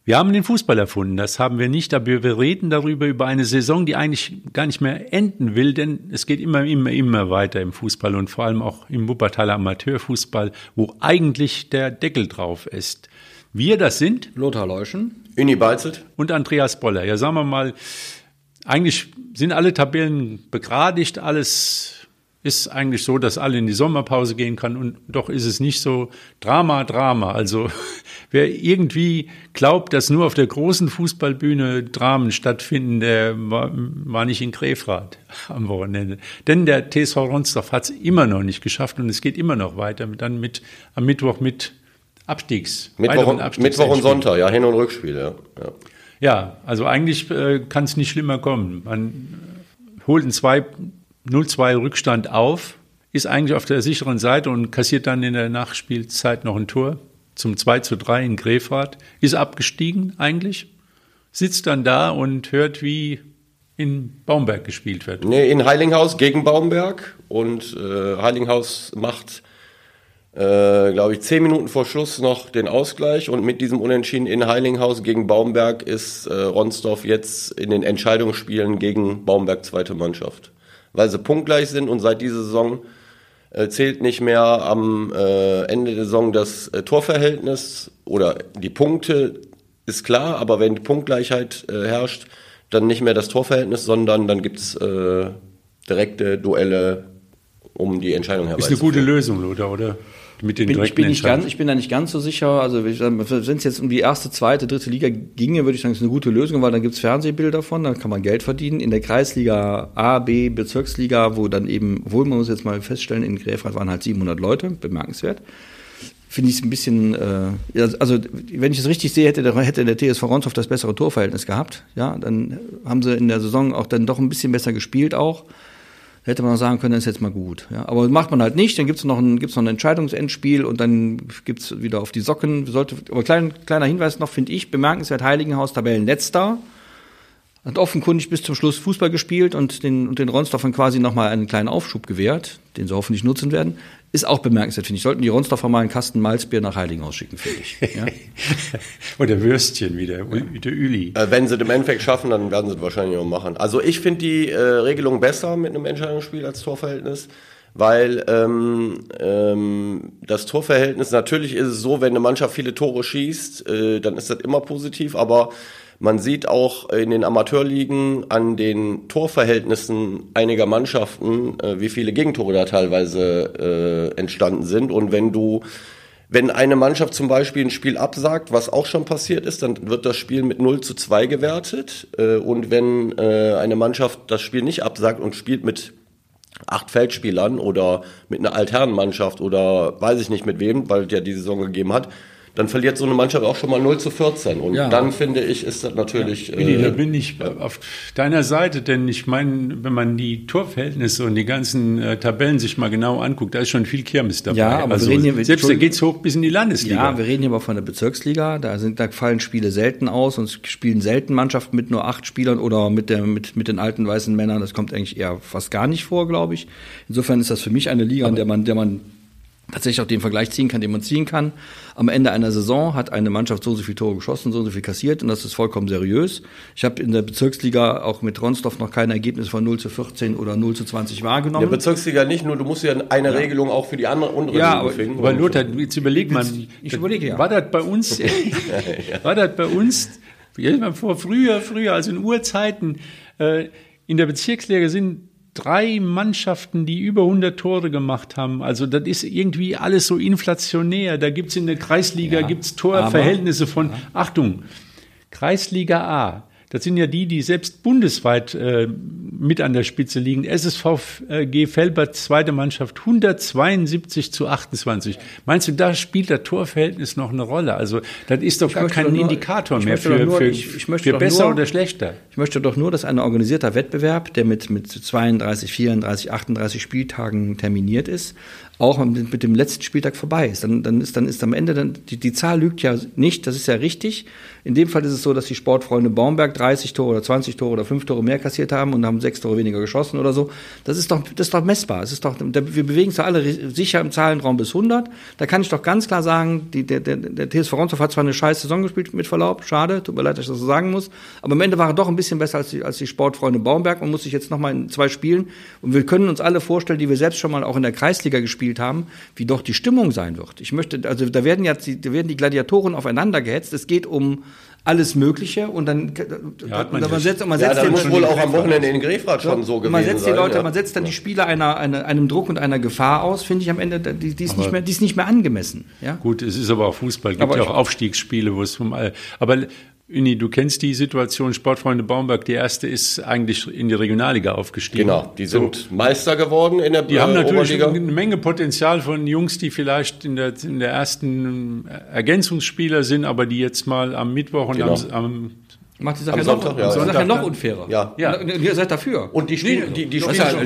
Wir haben den Fußball erfunden, das haben wir nicht, aber wir reden darüber, über eine Saison, die eigentlich gar nicht mehr enden will, denn es geht immer weiter im Fußball und vor allem auch im Wuppertaler Amateurfußball, wo eigentlich der Deckel drauf ist. Wir, das sind Lothar Leuschen, Uni Balzelt und Andreas Boller. Ja, sagen wir mal, eigentlich sind alle Tabellen begradigt, alles ist eigentlich so, dass alle in die Sommerpause gehen kann und doch ist es nicht so Drama. Also wer irgendwie glaubt, dass nur auf der großen Fußballbühne Dramen stattfinden, der war nicht in Grefrath am Wochenende. Denn der TSV Ronsdorf hat es immer noch nicht geschafft und es geht immer noch weiter, dann am Mittwoch mit Mittwoch und Sonntag, ja, Hin- und Rückspiel, ja. Ja, also eigentlich kann es nicht schlimmer kommen. Man holt einen 0-2 Rückstand auf, ist eigentlich auf der sicheren Seite und kassiert dann in der Nachspielzeit noch ein Tor zum 2-3 in Grefrath, ist abgestiegen eigentlich, sitzt dann da und hört, wie in Baumberg gespielt wird. Nee, in Heilinghaus gegen Baumberg und Heilinghaus macht, glaube ich, 10 Minuten vor Schluss noch den Ausgleich und mit diesem Unentschieden in Heilinghaus gegen Baumberg ist Ronsdorf jetzt in den Entscheidungsspielen gegen Baumberg zweite Mannschaft. Weil sie punktgleich sind und seit dieser Saison zählt nicht mehr am Ende der Saison das Torverhältnis oder die Punkte, ist klar, aber wenn die Punktgleichheit herrscht, dann nicht mehr das Torverhältnis, sondern dann gibt es direkte Duelle um die Entscheidung herbeizuführen. Ist eine gute Lösung, Lothar, oder? Mit den ich bin da nicht ganz so sicher. Also wenn es jetzt um die erste, zweite, dritte Liga ginge, würde ich sagen, es ist eine gute Lösung, weil dann gibt es Fernsehbilder davon, dann kann man Geld verdienen. In der Kreisliga A, B, Bezirksliga, wo dann eben, obwohl man muss jetzt mal feststellen, in Grefrath waren halt 700 Leute, bemerkenswert. Finde ich es ein bisschen, also wenn ich es richtig sehe, hätte der TSV Ronsdorf das bessere Torverhältnis gehabt. Ja, dann haben sie in der Saison auch dann doch ein bisschen besser gespielt auch. Hätte man auch sagen können, das ist jetzt mal gut. Ja, aber macht man halt nicht, dann gibt's noch ein Entscheidungsendspiel und dann gibt's wieder auf die Socken. Aber kleiner Hinweis noch, finde ich, bemerkenswert, Heiligenhaus, Tabellenletzter. Hat offenkundig bis zum Schluss Fußball gespielt und den Ronsdorfern quasi nochmal einen kleinen Aufschub gewährt, den sie hoffentlich nutzen werden. Ist auch bemerkenswert, finde ich. Sollten die Ronsdorfer mal einen Kasten Malzbier nach Heiligenhaus schicken, finde ich. Ja? Oder Würstchen wieder, der Üli. Wenn sie es im Endeffekt schaffen, dann werden sie es wahrscheinlich auch machen. Also ich finde die Regelung besser mit einem Entscheidungsspiel als Torverhältnis, weil das Torverhältnis, natürlich ist es so, wenn eine Mannschaft viele Tore schießt, dann ist das immer positiv, aber man sieht auch in den Amateurligen an den Torverhältnissen einiger Mannschaften, wie viele Gegentore da teilweise entstanden sind. Und wenn eine Mannschaft zum Beispiel ein Spiel absagt, was auch schon passiert ist, dann wird das Spiel mit 0-2 gewertet. Und wenn eine Mannschaft das Spiel nicht absagt und spielt mit 8 Feldspielern oder mit einer Altherrenmannschaft oder weiß ich nicht mit wem, weil es ja die Saison gegeben hat, dann verliert so eine Mannschaft auch schon mal 0-14. Und dann, finde ich, ist das natürlich... Willi, da bin ich auf deiner Seite, denn ich meine, wenn man die Torverhältnisse und die ganzen Tabellen sich mal genau anguckt, da ist schon viel Kirmes dabei. Ja, aber also, selbst da geht's hoch bis in die Landesliga. Ja, wir reden hier aber von der Bezirksliga, da fallen Spiele selten aus und spielen selten Mannschaften mit nur 8 Spielern oder mit den alten weißen Männern, das kommt eigentlich eher fast gar nicht vor, glaube ich. Insofern ist das für mich eine Liga, in der man tatsächlich auch den Vergleich ziehen kann, den man ziehen kann. Am Ende einer Saison hat eine Mannschaft so und so viele Tore geschossen, so und so viel kassiert und das ist vollkommen seriös. Ich habe in der Bezirksliga auch mit Ronsdorf noch kein Ergebnis von 0-14 oder 0-20 wahrgenommen. In der Bezirksliga nicht, nur du musst ja eine Regelung auch für die andere untere Liga finden. Aber Lothar, jetzt überleg mal, war das bei uns, vor früher, also in Urzeiten, in der Bezirksliga sind 3 Mannschaften, die über 100 Tore gemacht haben. Also das ist irgendwie alles so inflationär. Da gibt's in der Kreisliga gibt's Torverhältnisse von, Achtung, Kreisliga A. Das sind ja die selbst bundesweit mit an der Spitze liegen. SSVG Velbert, zweite Mannschaft, 172-28. Meinst du, da spielt das Torverhältnis noch eine Rolle? Also das ist doch gar kein Indikator mehr für besser oder schlechter. Ich möchte doch nur, dass ein organisierter Wettbewerb, der mit 32, 34, 38 Spieltagen terminiert ist, auch mit dem letzten Spieltag vorbei ist. Dann ist am Ende, die Zahl lügt ja nicht, das ist ja richtig. In dem Fall ist es so, dass die Sportfreunde Baumberg 30 Tore oder 20 Tore oder 5 Tore mehr kassiert haben und haben 6 Tore weniger geschossen oder so. Das ist doch messbar. Wir bewegen uns ja alle sicher im Zahlenraum bis 100. Da kann ich doch ganz klar sagen, der TSV Ronsdorf hat zwar eine scheiß Saison gespielt, mit Verlaub, schade, tut mir leid, dass ich das so sagen muss, aber am Ende war er doch ein bisschen besser als die Sportfreunde Baumberg und muss sich jetzt nochmal in 2 Spielen, und wir können uns alle vorstellen, die wir selbst schon mal auch in der Kreisliga gespielt haben, wie doch die Stimmung sein wird. Da werden die Gladiatoren aufeinander gehetzt, es geht um alles Mögliche und dann man setzt muss wohl auch am Wochenende in Grefrath schon so gewesen sein. Man setzt dann die Spieler einem Druck und einer Gefahr aus, finde ich am Ende, die ist nicht mehr angemessen. Ja? Gut, es ist aber auch Fußball, es gibt ja auch Aufstiegsspiele, wo es aber Uni, du kennst die Situation, Sportfreunde Baumberg, die erste ist eigentlich in die Regionalliga aufgestiegen. Genau, die sind Meister geworden in der Die haben natürlich eine Menge Potenzial von Jungs, die vielleicht in der ersten Ergänzungsspieler sind, aber die jetzt mal am Mittwoch und am macht die Sache noch unfairer. Ja. Ihr seid dafür. Und die spielen, die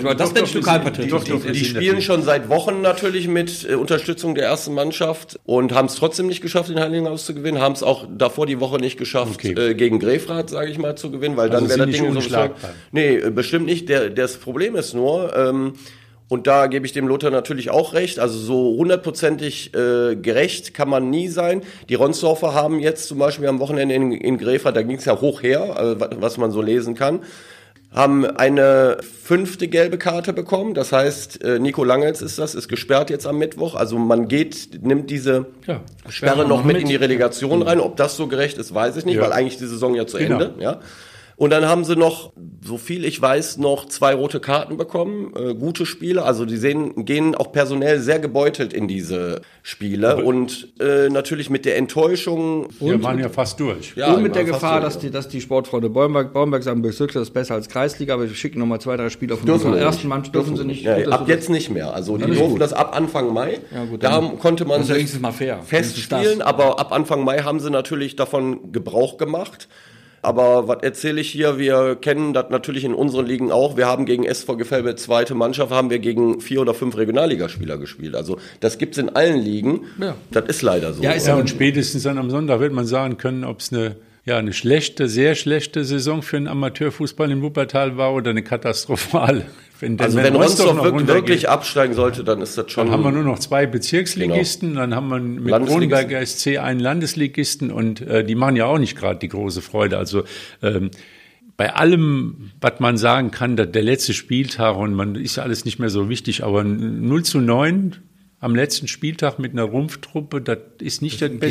spielen schon seit Wochen natürlich mit Unterstützung der ersten Mannschaft und haben es trotzdem nicht geschafft, in Heiligenhaus zu gewinnen, haben es auch davor die Woche nicht geschafft, gegen Grefrath, sage ich mal, zu gewinnen, weil dann wäre das Ding so. Nee, bestimmt nicht. Das Problem ist nur, und da gebe ich dem Lothar natürlich auch recht, also so hundertprozentig gerecht kann man nie sein. Die Ronsdorfer haben jetzt zum Beispiel am Wochenende in Grefrath, da ging es ja hoch her, was man so lesen kann, haben eine 5. gelbe Karte bekommen. Das heißt, Nico Langels ist gesperrt jetzt am Mittwoch. Also man nimmt diese Sperre noch mit in die Relegation rein. Ob das so gerecht ist, weiß ich nicht, weil eigentlich die Saison ja zu Ende. Ja. Und dann haben sie noch, so viel ich weiß, noch 2 rote Karten bekommen. Gute Spiele, also die gehen auch personell sehr gebeutelt in diese Spiele. Und natürlich mit der Enttäuschung. Wir waren ja fast durch. Ja, und mit der Gefahr, dass die Sportfreunde Baumberg sagen, Bezirksliga ist besser als Kreisliga, aber wir schicken nochmal 2, 3 Spieler von unserer ersten Mannschaft. Dürfen sie nicht. Ja, ab jetzt nicht mehr. Also die durften das ab Anfang Mai. Ja, gut, da konnte man sich mal fair festspielen, aber ab Anfang Mai haben sie natürlich davon Gebrauch gemacht. Aber was erzähle ich hier? Wir kennen das natürlich in unseren Ligen auch. Wir haben gegen SV Gefälbe 2. Mannschaft, haben wir gegen 4 oder 5 Regionalligaspieler gespielt. Also das gibt's in allen Ligen. Ja. Das ist leider so. Ja, und spätestens dann am Sonntag wird man sagen können, ob es eine schlechte, sehr schlechte Saison für den Amateurfußball in Wuppertal war oder eine katastrophale. Wenn Ronsdorf wirklich absteigen sollte, dann ist das schon... Dann haben wir nur noch 2 Bezirksligisten, Dann haben wir mit Kronenberger SC einen Landesligisten und die machen ja auch nicht gerade die große Freude. Also bei allem, was man sagen kann, der letzte Spieltag und man ist ja alles nicht mehr so wichtig, aber 0:9 am letzten Spieltag mit einer Rumpftruppe, das ist nicht der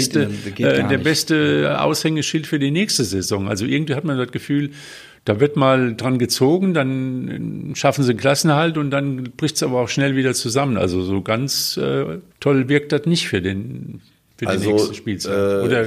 beste Aushängeschild für die nächste Saison. Also irgendwie hat man das Gefühl, da wird mal dran gezogen, dann schaffen sie einen Klassenerhalt und dann bricht es aber auch schnell wieder zusammen. Also so ganz toll wirkt das nicht für die nächste Spielzeit. Oder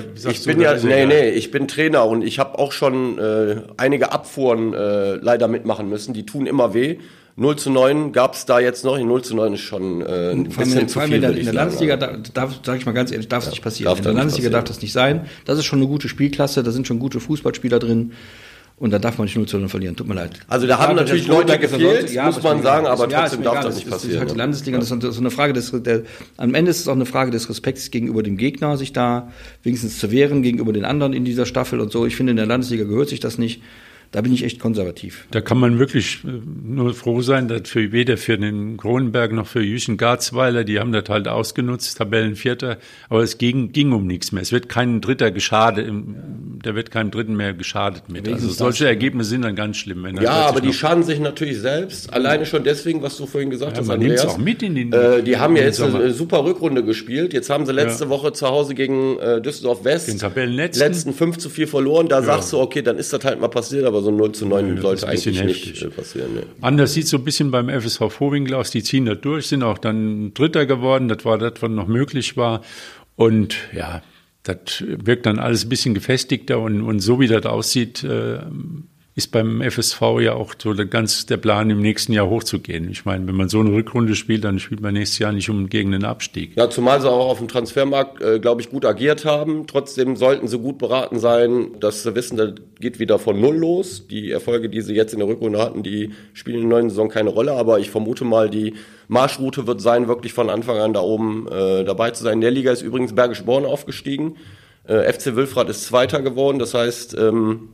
ich bin Trainer und ich habe auch schon einige Abfuhren leider mitmachen müssen. Die tun immer weh. 0:9 gab es da jetzt noch. 0:9 ist schon ein bisschen zu viel. In der Landesliga, sage ich mal ganz ehrlich, darf es nicht passieren. In der Landesliga darf das nicht sein. Das ist schon eine gute Spielklasse, da sind schon gute Fußballspieler drin. Und da darf man nicht 0:0 verlieren, tut mir leid. Also da haben natürlich Leute gefehlt, muss man sagen, aber trotzdem darf das nicht passieren. Das ist halt die Landesliga, das ist so eine Frage am Ende ist es auch eine Frage des Respekts gegenüber dem Gegner, sich da wenigstens zu wehren, gegenüber den anderen in dieser Staffel und so. Ich finde, in der Landesliga gehört sich das nicht. Da bin ich echt konservativ. Da kann man wirklich nur froh sein, dass weder für den Kronenberg noch für Jüchen Garzweiler, die haben das halt ausgenutzt, Tabellenvierter, aber es ging um nichts mehr. Es wird kein Dritter geschadet, da wird keinem Dritten mehr geschadet mit. Also solche Ergebnisse sind dann ganz schlimm. Aber die schaden sich natürlich selbst, alleine schon deswegen, was du vorhin gesagt hast, Andreas. Auch mit in die haben ja jetzt eine super Rückrunde gespielt. Jetzt haben sie letzte Woche zu Hause gegen Düsseldorf West den Tabellenletzten 5:4 verloren. Da sagst du, okay, dann ist das halt mal passiert, aber so 0:9 sollte eigentlich nicht passieren. Ne. Anders sieht es so ein bisschen beim FSV Vohwinkel aus. Die ziehen da durch, sind auch dann Dritter geworden. Das war das, was noch möglich war. Und ja, das wirkt dann alles ein bisschen gefestigter. Und so wie das aussieht, ist beim FSV ja auch so der Plan, im nächsten Jahr hochzugehen. Ich meine, wenn man so eine Rückrunde spielt, dann spielt man nächstes Jahr nicht gegen den Abstieg. Ja, zumal sie auch auf dem Transfermarkt, glaube ich, gut agiert haben. Trotzdem sollten sie gut beraten sein, dass sie wissen, das geht wieder von Null los. Die Erfolge, die sie jetzt in der Rückrunde hatten, die spielen in der neuen Saison keine Rolle. Aber ich vermute mal, die Marschroute wird sein, wirklich von Anfang an da oben dabei zu sein. In der Liga ist übrigens Bergisch Born aufgestiegen. FC Wülfrath ist Zweiter geworden. Das heißt,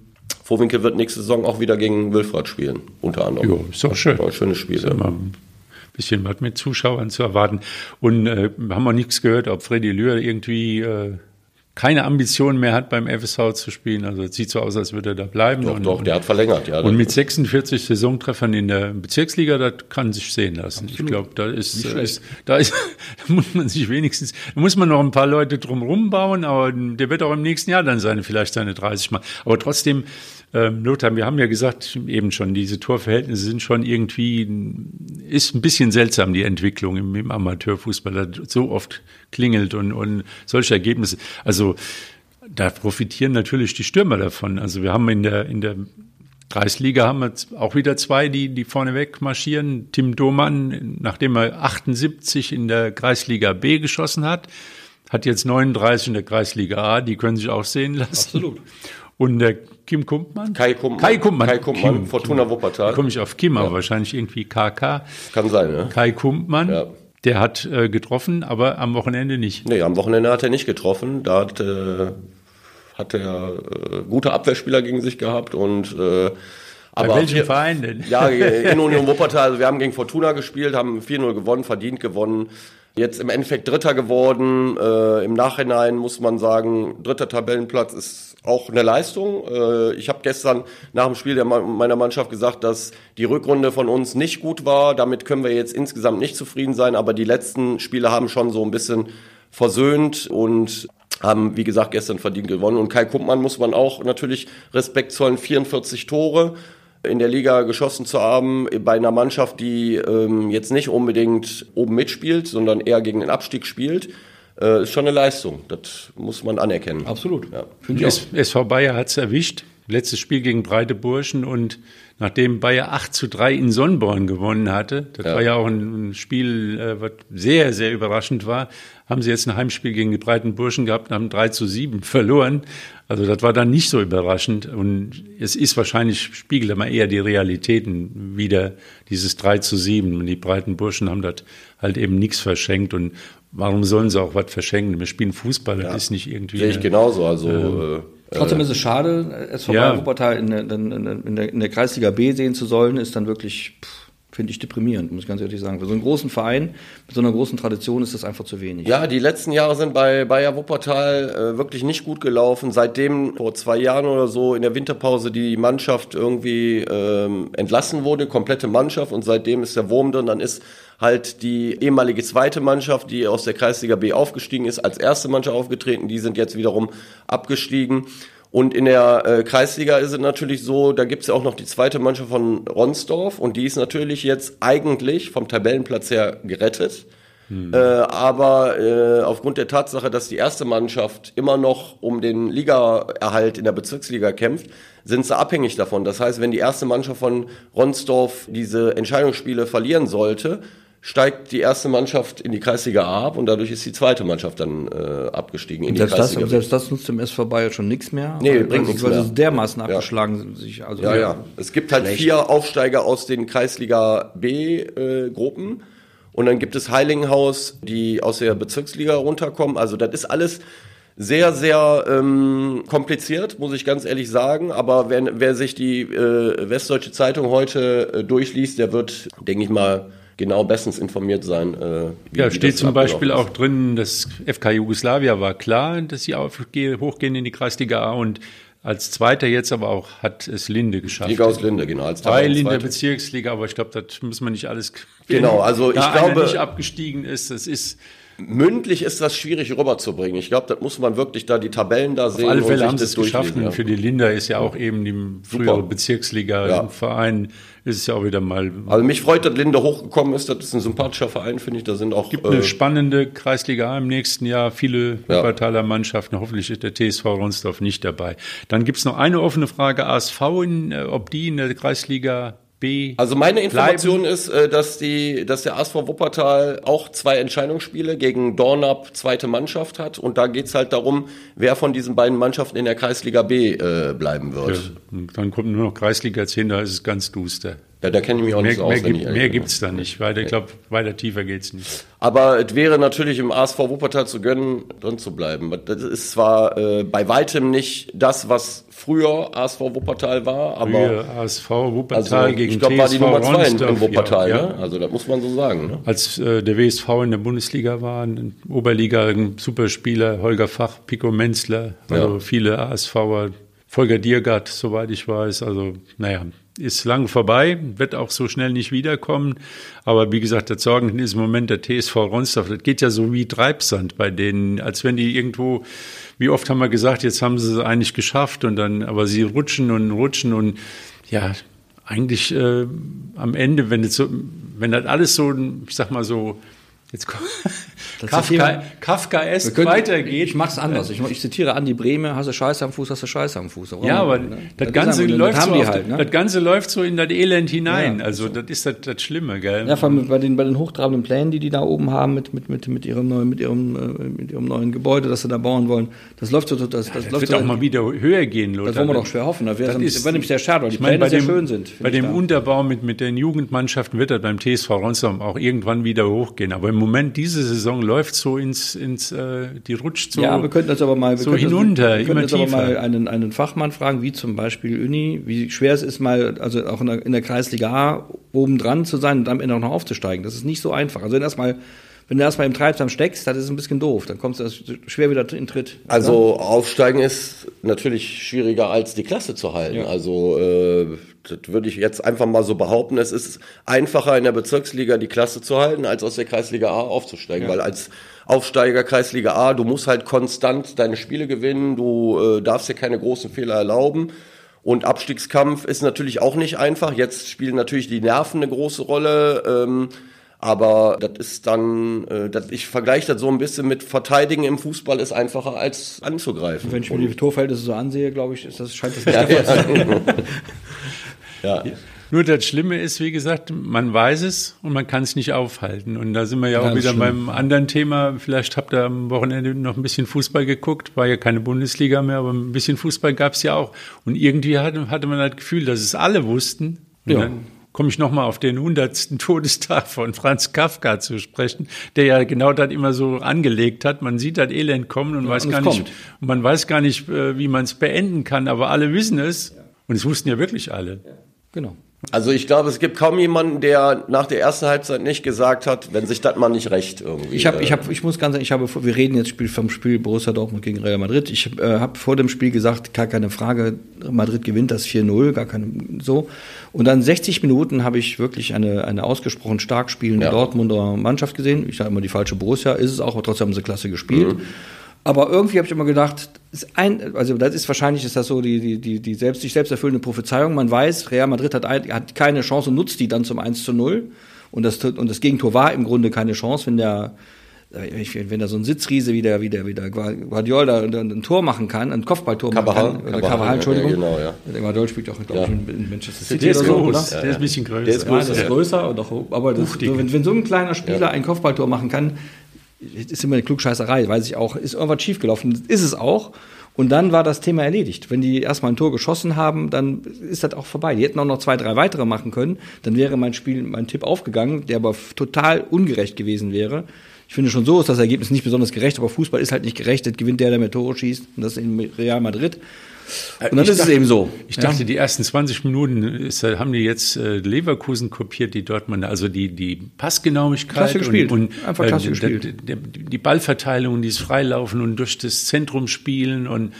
Vohwinkel wird nächste Saison auch wieder gegen Wilfrath spielen, unter anderem. Jo, ist doch schön. Ein schönes Spiel. Ist ja mal ein bisschen was mit Zuschauern zu erwarten. Und wir haben auch nichts gehört, ob Freddy Lühr irgendwie keine Ambitionen mehr hat, beim FSV zu spielen. Also es sieht so aus, als würde er da bleiben. Doch, der hat verlängert. Ja, und mit 46 Saisontreffern in der Bezirksliga, das kann sich sehen lassen. Absolut. Ich glaube, da muss man sich wenigstens, da muss man noch ein paar Leute drumherum bauen, aber der wird auch im nächsten Jahr dann vielleicht seine 30 Mal. Aber trotzdem, Lothar, wir haben ja gesagt, eben schon, diese Torverhältnisse sind schon irgendwie, ist ein bisschen seltsam, die Entwicklung im Amateurfußball, da so oft klingelt und solche Ergebnisse. Also, da profitieren natürlich die Stürmer davon. Also, wir haben in der Kreisliga haben wir auch wieder zwei, die vorneweg marschieren. Tim Domann, nachdem er 78 in der Kreisliga B geschossen hat jetzt 39 in der Kreisliga A, die können sich auch sehen lassen. Absolut. Und der Kim Kumpmann? Kai Kumpmann, Fortuna Wuppertal. Da komme ich auf Kim, aber wahrscheinlich irgendwie KK. Kann sein, ne? Kai Kumpmann, Ja. der hat getroffen, aber am Wochenende nicht. Nee, am Wochenende hat er nicht getroffen. Da hat er gute Abwehrspieler gegen sich gehabt und Bei welchem Verein denn? Ja, in Union Wuppertal. Also wir haben gegen Fortuna gespielt, haben 4-0 gewonnen, verdient gewonnen. Jetzt im Endeffekt Dritter geworden. Im Nachhinein muss man sagen, 3. Tabellenplatz ist auch eine Leistung. Ich habe gestern nach dem Spiel meiner Mannschaft gesagt, dass die Rückrunde von uns nicht gut war. Damit können wir jetzt insgesamt nicht zufrieden sein, aber die letzten Spiele haben schon so ein bisschen versöhnt und haben, wie gesagt, gestern verdient gewonnen. Und Kai Kumpmann muss man auch natürlich Respekt zollen, 44 Tore in der Liga geschossen zu haben, bei einer Mannschaft, die jetzt nicht unbedingt oben mitspielt, sondern eher gegen den Abstieg spielt, ist schon eine Leistung. Das muss man anerkennen. Absolut. Ja. SV Bayer hat es erwischt. Letztes Spiel gegen Breite Burschen und nachdem Bayer 8-3 in Sonnborn gewonnen hatte, das war ja auch ein Spiel, was sehr, sehr überraschend war, haben sie jetzt ein Heimspiel gegen die Breiten Burschen gehabt und haben 3-7 verloren. Also das war dann nicht so überraschend und es ist wahrscheinlich, spiegelt aber eher die Realitäten wieder, dieses 3-7. Und die Breiten Burschen haben das halt eben nichts verschenkt und warum sollen sie auch was verschenken? Wir spielen Fußball, das ist nicht irgendwie... Sehe ich genauso, also... Trotzdem ist es schade, SV Wuppertal in der Kreisliga B sehen zu sollen, ist dann wirklich, finde ich, deprimierend, muss ich ganz ehrlich sagen. Für so einen großen Verein, mit so einer großen Tradition ist das einfach zu wenig. Ja, die letzten Jahre sind bei Bayer Wuppertal wirklich nicht gut gelaufen. Seitdem vor 2 Jahren oder so in der Winterpause die Mannschaft irgendwie entlassen wurde, komplette Mannschaft, und seitdem ist der Wurm drin. Dann ist halt die ehemalige zweite Mannschaft, die aus der Kreisliga B aufgestiegen ist, als erste Mannschaft aufgetreten. Die sind jetzt wiederum abgestiegen. Und in der Kreisliga ist es natürlich so, da gibt es ja auch noch die zweite Mannschaft von Ronsdorf und die ist natürlich jetzt eigentlich vom Tabellenplatz her gerettet. Aber aufgrund der Tatsache, dass die erste Mannschaft immer noch um den Ligaerhalt in der Bezirksliga kämpft, sind sie abhängig davon. Das heißt, wenn die erste Mannschaft von Ronsdorf diese Entscheidungsspiele verlieren sollte, steigt die erste Mannschaft in die Kreisliga A ab und dadurch ist die zweite Mannschaft dann abgestiegen in die Kreisliga B. Selbst das nutzt dem SV Bayer schon nichts mehr. Nee, bringt nichts mehr. Weil sie dermaßen abgeschlagen sich. Also Es gibt halt 4 Aufsteiger aus den Kreisliga B Gruppen und dann gibt es Heiligenhaus, die aus der Bezirksliga runterkommen. Also das ist alles sehr, sehr kompliziert, muss ich ganz ehrlich sagen. Aber wer sich die Westdeutsche Zeitung heute durchliest, der wird, denke ich mal, genau bestens informiert sein. Ja, steht zum Beispiel auch drin, das FK Jugoslawia war klar, dass sie hochgehen in die Kreisliga A und als Zweiter jetzt aber auch hat es Linde geschafft. Liga aus Linde, genau. Als Teil in der Bezirksliga, aber ich glaube, das muss man nicht alles... Genau, also ich glaube... nicht abgestiegen ist, das ist... Mündlich ist das schwierig rüberzubringen. Ich glaube, das muss man wirklich da die Tabellen da sehen. Auf alle Fälle und haben sie es geschafft. Und für die Linder ist ja auch eben die frühere Bezirksliga-Verein, ist es ja auch wieder mal... Also mich freut, dass Linde hochgekommen ist. Das ist ein sympathischer Verein, finde ich. Da sind auch... Gibt eine spannende Kreisliga A im nächsten Jahr. Viele Wuppertaler Mannschaften. Hoffentlich ist der TSV Ronsdorf nicht dabei. Dann gibt es noch eine offene Frage. ASV, ob die in der Kreisliga B. Also meine Information ist, dass der ASV Wuppertal auch 2 Entscheidungsspiele gegen Dornap zweite Mannschaft hat und da geht's halt darum, wer von diesen beiden Mannschaften in der Kreisliga B bleiben wird. Ja, dann kommt nur noch Kreisliga 10, da ist es ganz duster. Ja, da kenne ich mich auch nicht so aus. Mehr gibt es da nicht, weil ich glaube, weiter tiefer geht es nicht. Aber es wäre natürlich im ASV Wuppertal zu gönnen, drin zu bleiben. Das ist zwar bei weitem nicht das, was früher ASV Wuppertal war, aber früher ASV Wuppertal gegen ich glaube, war die Nummer 2 in Wuppertal. Ja. Ne? Also das muss man so sagen. Ne? Als der WSV in der Bundesliga war, in der Oberliga, ein Superspieler, Holger Fach, Pico Menzler, also viele ASVer, Volker Diergard, soweit ich weiß. Also naja, ist lang vorbei, wird auch so schnell nicht wiederkommen. Aber wie gesagt, der Sorgen ist im Moment der TSV Ronsdorf. Das geht ja so wie Treibsand bei denen, als wenn die irgendwo, wie oft haben wir gesagt, jetzt haben sie es eigentlich geschafft und dann, aber sie rutschen und ja, eigentlich am Ende, wenn das alles so, ich sag mal so, jetzt Kafkaesk weitergeht. Ich mach's anders. Ich zitiere Andi Brehme, hast du Scheiße am Fuß, hast du Scheiße am Fuß. Ja, aber das Ganze läuft so in das Elend hinein. Ja, also das ist das Schlimme, gell? Ja, vor allem bei den hochtrabenden Plänen, die da oben haben mit ihrem neuen Gebäude, das sie da bauen wollen. Das läuft so. Das wird auch mal wieder höher gehen, Lothar. Das wollen wir doch schwer hoffen. Das wäre nämlich sehr schade, weil die Pläne sehr schön sind. Bei dem Unterbau mit den Jugendmannschaften wird das beim TSV Ronsdorf auch irgendwann wieder hochgehen. Aber im Moment, diese Saison läuft so die rutscht so, ja, wir könnten jetzt aber mal, hinunter, wir könnten jetzt aber mal einen Fachmann fragen, wie zum Beispiel Uni, wie schwer es ist, mal, also auch in der Kreisliga A oben dran zu sein und am Ende auch noch aufzusteigen. Das ist nicht so einfach. Also wenn du erstmal im Treibsand steckst, das ist ein bisschen doof. Dann kommst du schwer wieder in Tritt. Also aufsteigen ist natürlich schwieriger als die Klasse zu halten. Ja. Also das würde ich jetzt einfach mal so behaupten. Es ist einfacher in der Bezirksliga die Klasse zu halten, als aus der Kreisliga A aufzusteigen. Ja. Weil als Aufsteiger Kreisliga A, du musst halt konstant deine Spiele gewinnen. Du darfst dir keine großen Fehler erlauben. Und Abstiegskampf ist natürlich auch nicht einfach. Jetzt spielen natürlich die Nerven eine große Rolle. Aber das ist dann, ich vergleiche das so ein bisschen mit Verteidigen im Fußball ist einfacher als anzugreifen. Wenn ich mir die Torverhältnisse so ansehe, glaube ich, scheint das nicht der Fall zu sein. Ja. Nur das Schlimme ist, wie gesagt, man weiß es und man kann es nicht aufhalten. Und da sind wir ja auch wieder beim anderen Thema. Vielleicht habt ihr am Wochenende noch ein bisschen Fußball geguckt. War ja keine Bundesliga mehr, aber ein bisschen Fußball gab es ja auch. Und irgendwie hatte man das Gefühl, dass es alle wussten. Und dann komme ich nochmal auf den 100. Todestag von Franz Kafka zu sprechen, der ja genau das immer so angelegt hat. Man sieht das Elend kommen und man weiß gar nicht, wie man es beenden kann, aber alle wissen es. Und es wussten ja wirklich alle. Ja. Genau. Also ich glaube, es gibt kaum jemanden, der nach der ersten Halbzeit nicht gesagt hat, wenn sich das mal nicht recht irgendwie. Ich muss ganz sagen, wir reden jetzt vom Spiel Borussia Dortmund gegen Real Madrid. Ich habe vor dem Spiel gesagt, gar keine Frage, Madrid gewinnt das 4-0, gar keine so. Und dann 60 Minuten habe ich wirklich eine ausgesprochen stark spielende Dortmunder Mannschaft gesehen. Ich sage immer die falsche Borussia, ist es auch, aber trotzdem haben sie klasse gespielt. Mhm. Aber irgendwie habe ich immer gedacht, das ist wahrscheinlich so die sich selbst erfüllende Prophezeiung. Man weiß, Real Madrid hat keine Chance und nutzt die dann zum 1-0. Und das Gegentor war im Grunde keine Chance, wenn da so ein Sitzriese wie der Guardiola ein Tor machen kann, ein Kopfballtor machen kann. Oder Carvajal, Entschuldigung. Genau, ja. Der Guardiola spielt auch, glaube ich, in Manchester City. Der ist groß, oder? Der ist ein bisschen größer. Der ist größer. Aber wenn so ein kleiner Spieler ein Kopfballtor machen kann, ist immer eine Klugscheißerei, weiß ich auch, ist irgendwas schiefgelaufen, ist es auch. Und dann war das Thema erledigt. Wenn die erstmal ein Tor geschossen haben, dann ist das auch vorbei. Die hätten auch noch 2, 3 weitere machen können, dann wäre mein Tipp aufgegangen, der aber total ungerecht gewesen wäre. Ich finde schon so ist das Ergebnis nicht besonders gerecht, aber Fußball ist halt nicht gerecht, das gewinnt der mehr Tore schießt, und das in Real Madrid. Und dann ist es eben so. Ich dachte, die ersten 20 Minuten haben die jetzt Leverkusen kopiert, die Dortmunder, also die Passgenauigkeit klasse gespielt. Und einfach klasse gespielt. Die Ballverteilung, dieses Freilaufen und durch das Zentrum spielen und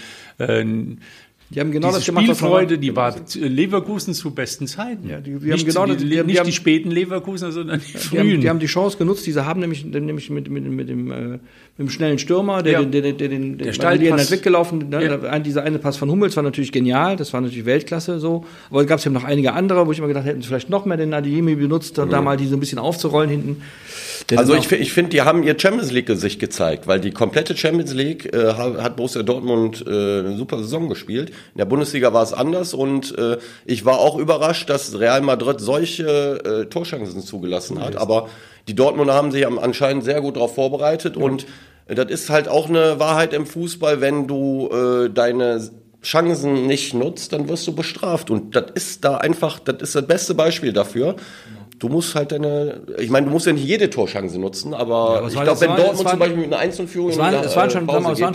die haben genau diese das gemacht, Spielfreude, die war Leverkusen zu besten Zeiten. Ja, nicht die späten Leverkusener, sondern die frühen. Die haben die Chance genutzt, die sie haben, nämlich mit dem schnellen Stürmer, der Steilpass weggelaufen. Dieser eine Pass von Hummels war natürlich genial, das war natürlich Weltklasse so. Aber es gab ja noch einige andere, wo ich immer gedacht hätten sie vielleicht noch mehr den Adeyemi benutzt, da mal die so ein bisschen aufzurollen hinten. Also ich finde, die haben ihr Champions League-Gesicht gezeigt, weil die komplette Champions League hat Borussia Dortmund eine super Saison gespielt. In der Bundesliga war es anders und ich war auch überrascht, dass Real Madrid solche Torchancen zugelassen hat. Aber die Dortmunder haben sich anscheinend sehr gut darauf vorbereitet und das ist halt auch eine Wahrheit im Fußball, wenn du deine Chancen nicht nutzt, dann wirst du bestraft. Und das ist das beste Beispiel dafür. Du musst halt du musst ja nicht jede Torchance nutzen, aber ich glaube, wenn Dortmund zum Beispiel mit einer 1-0-Führung es waren schon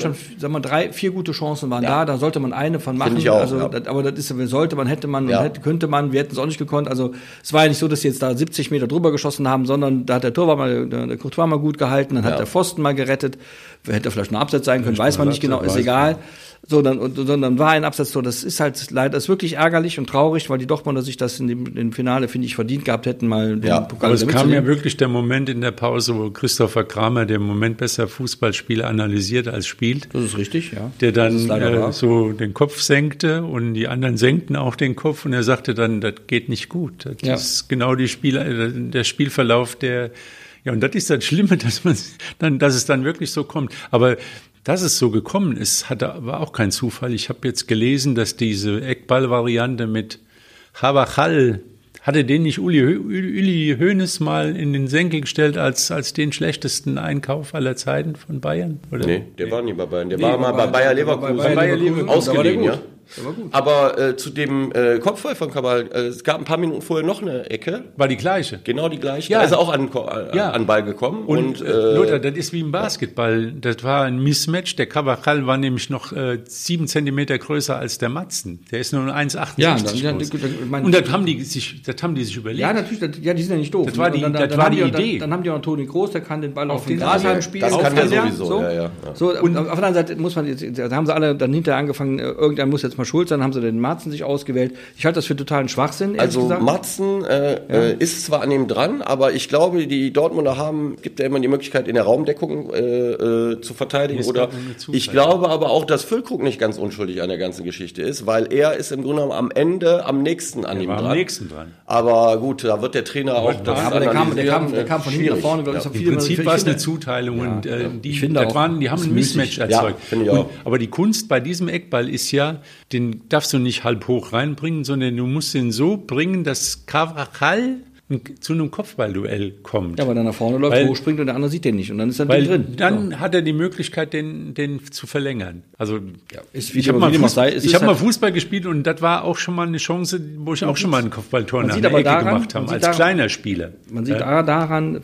3-4 gute Chancen waren da sollte man eine von machen. Ich auch, aber das ist, könnte man, wir hätten es auch nicht gekonnt. Also es war ja nicht so, dass sie jetzt da 70 Meter drüber geschossen haben, sondern da hat der Torwart der Courtois mal gut gehalten, dann hat der Pfosten mal gerettet, hätte vielleicht ein Abseits sein können, weiß man nicht genau, ist egal. So, dann war ein Abseits-Tor. Das ist halt leider, das ist wirklich ärgerlich und traurig, weil die Dortmunder sich das in dem Finale, finde ich, verdient gehabt hätten, mal den Pokal. Aber es kam ja wirklich der Moment in der Pause, wo Christopher Kramer, der im Moment besser Fußballspiele analysiert als spielt. Das ist richtig, ja. Der dann so den Kopf senkte und die anderen senkten auch den Kopf und er sagte dann, das geht nicht gut. Das ist genau der Spielverlauf, und das ist das Schlimme, dass es dann wirklich so kommt. Aber dass es so gekommen ist, war auch kein Zufall. Ich habe jetzt gelesen, dass diese Eckball-Variante mit Carvajal, hatte den nicht Uli Hoeneß mal in den Senkel gestellt als den schlechtesten Einkauf aller Zeiten von Bayern? Oder? Nee, der war nie bei Bayern. Der war mal bei Bayer Leverkusen ausgeliehen, ja. Aber zu dem Kopfball von Kabal, es gab ein paar Minuten vorher noch eine Ecke. War die gleiche? Genau die gleiche. Ja. Da ist er auch an Ball gekommen. Und Lothar, das ist wie im Basketball. Das war ein Mismatch. Der Kabachal war nämlich noch 7 Zentimeter größer als der Matzen. Der ist nur 1,68 groß. Und das haben die sich überlegt. Ja, natürlich. Ja, die sind ja nicht doof. Das war die Idee. Dann haben die auch noch Toni Kroos, der kann den Ball auf den Grashalm spielen. Das kann der sowieso. So. Ja. So, und auf der anderen Seite da haben sie alle dann hinterher angefangen, irgendwann muss jetzt mal schuld sein, haben sie den Matzen sich ausgewählt. Ich halte das für totalen Schwachsinn, ehrlich gesagt. Matzen ist zwar an ihm dran, aber ich glaube, die Dortmunder gibt ja immer die Möglichkeit, in der Raumdeckung zu verteidigen. Oder ich glaube aber auch, dass Füllkrug nicht ganz unschuldig an der ganzen Geschichte ist, weil er ist im Grunde genommen am Ende am nächsten an ihm dran. Am nächsten dran. Aber gut, da wird der Trainer auch das analysieren. Der kam von hinten nach vorne. Ja. Im Prinzip war es eine Zuteilung und die haben ein Mismatch erzeugt. Finde ich auch. Aber die Kunst bei diesem Eckball ist ja, den darfst du nicht halb hoch reinbringen, sondern du musst ihn so bringen, dass Carvajal zu einem Kopfballduell kommt. Ja, weil er nach vorne läuft, hochspringt und der andere sieht den nicht und dann ist er drin. Dann hat er die Möglichkeit, den zu verlängern. Also ich habe mal Fußball gespielt und das war auch schon mal eine Chance, wo ich auch schon mal ein Kopfballtor nach der Ecke gemacht habe, als kleiner Spieler. Man sieht daran,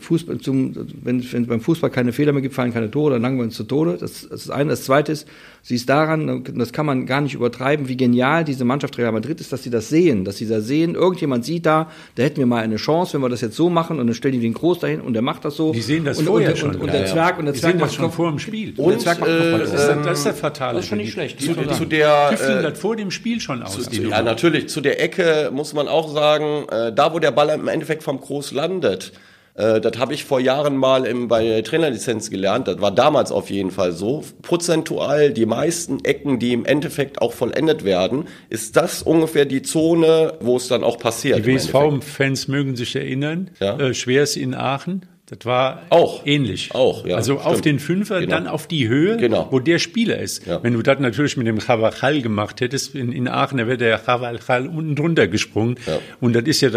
wenn beim Fußball keine Fehler mehr gibt, fallen keine Tore, dann langweilen wir uns zu Tode. Das ist das eine. Das zweite ist, sie ist daran, das kann man gar nicht übertreiben, wie genial diese Mannschaft Real Madrid ist, dass sie das sehen, irgendjemand sieht da hätten wir mal eine Chance, wenn wir das jetzt so machen und dann stellen die den Groß dahin und der macht das so. Die sehen das vorher schon. Und der Zwerg macht das schon vor dem Spiel. Und der Zwerg macht das ist der Fatale. Das ist schon nicht schlecht. Zu der tüfteln das vor dem Spiel schon aus. Ja, natürlich. Zu der Ecke muss man auch sagen, da wo der Ball im Endeffekt vom Groß landet, das habe ich vor Jahren mal bei der Trainerlizenz gelernt. Das war damals auf jeden Fall so. Prozentual die meisten Ecken, die im Endeffekt auch vollendet werden, ist das ungefähr die Zone, wo es dann auch passiert. Die WSV-Fans mögen sich erinnern. Ja? Schwers in Aachen. Das war auch ähnlich. Auch, ja. Also auf den Fünfer, dann auf die Höhe, wo der Spieler ist. Ja. Wenn du das natürlich mit dem Carvajal gemacht hättest, in Aachen, da wäre der Carvajal unten drunter gesprungen. Ja. Und das ist ja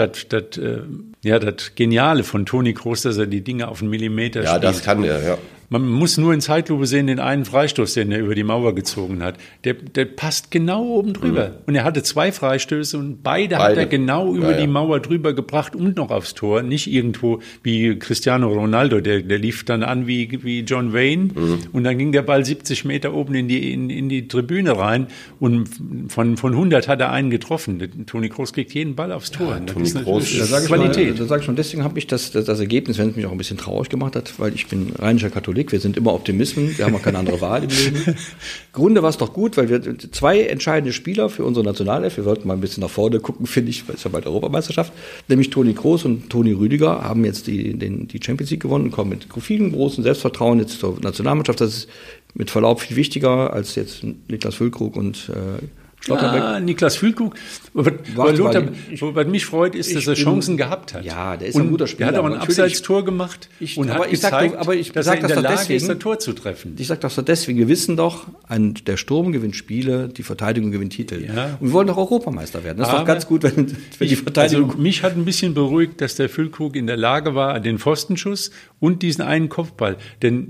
das Geniale von Toni Kroos, dass er die Dinge auf einen Millimeter spielt. Ja, das kann er, ja. Man muss nur in Zeitlupe sehen, den einen Freistoß, den er über die Mauer gezogen hat. Der passt genau oben drüber. Mhm. Und er hatte 2 Freistöße und beide hat er genau über die Mauer drüber gebracht und noch aufs Tor. Nicht irgendwo wie Cristiano Ronaldo, der lief dann an wie John Wayne. Mhm. Und dann ging der Ball 70 Meter oben in die Tribüne rein. Und von 100 hat er einen getroffen. Toni Kroos kriegt jeden Ball aufs Tor. Ja, Toni Kroos ist Qualität. Da sage ich schon, deswegen habe ich das Ergebnis, wenn es mich auch ein bisschen traurig gemacht hat, weil ich bin rheinischer Katholik. Wir sind immer Optimisten, wir haben auch keine andere Wahl im Leben. Im Grunde war es doch gut, weil wir 2 entscheidende Spieler für unsere Nationalelf, wir wollten mal ein bisschen nach vorne gucken, finde ich, weil es ja bald Europameisterschaft, nämlich Toni Kroos und Toni Rüdiger haben jetzt die Champions League gewonnen und kommen mit vielen großen Selbstvertrauen jetzt zur Nationalmannschaft. Das ist mit Verlaub viel wichtiger als jetzt Niklas Füllkrug und Schlotterbeck. Ja, Niklas Füllkrug. Lothar, was mich freut, ist, dass er Chancen gehabt hat. Ja, der ist ein guter Spieler. Der hat auch ein Abseits-Tor gemacht und hat gezeigt, dass er in der Lage ist, ein Tor zu treffen. Ich sage das doch deswegen. Wir wissen doch, der Sturm gewinnt Spiele, die Verteidigung gewinnt Titel. Ja. Und wir wollen doch Europameister werden. Das ist doch ganz gut, wenn die Verteidigung... Also mich hat ein bisschen beruhigt, dass der Füllkrug in der Lage war, den Pfostenschuss und diesen einen Kopfball. Denn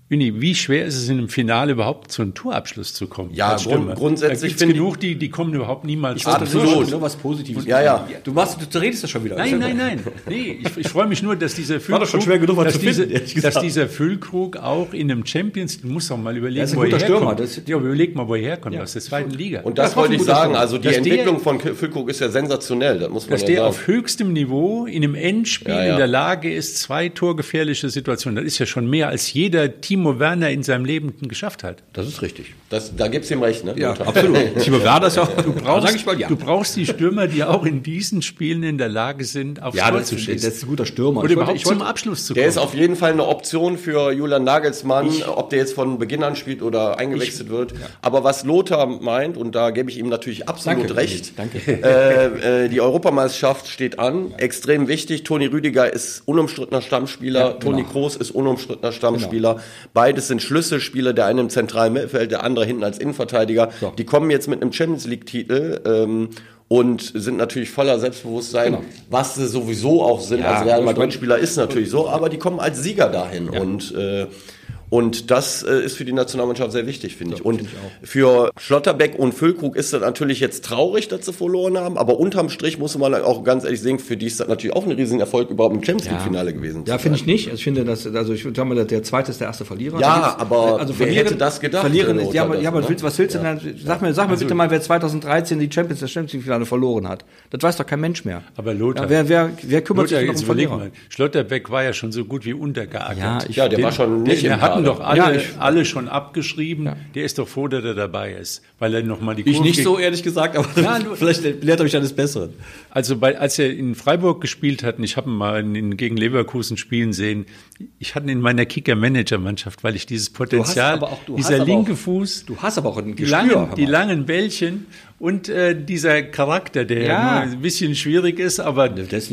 Uni, wie schwer ist es in einem Finale überhaupt zu einem Torabschluss zu kommen? Ja, grundsätzlich finde ich genug, die kommen überhaupt niemals Ich wollte nur was Positives. Ja. Du redest das schon wieder. Nein. Nee, ich freue mich nur, dass dieser Füllkrug, doch schon schwer genug, was zu finden, ehrlich gesagt. dass dieser Füllkrug auch in einem Champions, du musst doch mal überlegen, ist ein guter Stürmer. Überleg mal, wo er herkommt, aus der zweiten Liga. Und das wollte ich sagen, also die Entwicklung von Füllkrug ist ja sensationell, das muss man dass ja der sagen. auf höchstem Niveau in einem Endspiel in der Lage ist, 2 torgefährliche Situationen. Das ist ja schon mehr, als jeder Timo Werner in seinem Leben geschafft hat. Das ist richtig. Da gibt's ihm recht, ne? Ja, absolut. Timo Werner ist ja auch, Du brauchst die Stürmer, die auch in diesen Spielen in der Lage sind, aufs Tor zu schießen. Das ist ein guter Stürmer. Oder überhaupt zum Abschluss zu kommen. Der ist auf jeden Fall eine Option für Julian Nagelsmann, ob der jetzt von Beginn an spielt oder eingewechselt wird. Ja. Aber was Lothar meint, und da gebe ich ihm natürlich absolut recht, die Europameisterschaft steht an, extrem wichtig. Toni Rüdiger ist unumstrittener Stammspieler, Toni Kroos ist unumstrittener Stammspieler. Beides sind Schlüsselspieler, der eine im zentralen Mittelfeld, der andere hinten als Innenverteidiger. So. Die kommen jetzt mit einem Champions-League-Titel und sind natürlich voller Selbstbewusstsein, was sie sowieso auch sind. Ja, als Real Madrid-Spieler ist natürlich so, aber die kommen als Sieger dahin. Ja. Und das ist für die Nationalmannschaft sehr wichtig, finde ich. Und für Schlotterbeck und Füllkrug ist das natürlich jetzt traurig, dass sie verloren haben, aber unterm Strich muss man auch ganz ehrlich sehen, für die ist das natürlich auch ein Riesenerfolg, überhaupt im Champions-League-Finale gewesen zu sein. Ja, finde ich nicht. Also ich finde, ich sage mal, der Zweite ist der erste Verlierer. Ja, aber wer hätte das gedacht? Verlieren ist, was willst du denn? Sag mir bitte mal, wer 2013 das Champions League-Finale verloren hat. Das weiß doch kein Mensch mehr. Aber Lothar, wer kümmert sich um Verlierer? Schlotterbeck war ja schon so gut wie untergeackert. Ja, der war schon nicht im hatten doch alle schon abgeschrieben. Ja. Der ist doch froh, dass er dabei ist, weil er noch mal die Kurve... Ich nicht so, ehrlich gesagt, aber vielleicht lehrt er mich eines Besseren. Also als er in Freiburg gespielt hat, und ich habe ihn mal gegen Leverkusen spielen sehen, ich hatte ihn in meiner Kicker-Manager-Mannschaft, weil ich dieses Potenzial, dieser linke Fuß... Du hast aber auch ein Gespür. Die langen Bällchen und dieser Charakter, der ein bisschen schwierig ist, aber... Das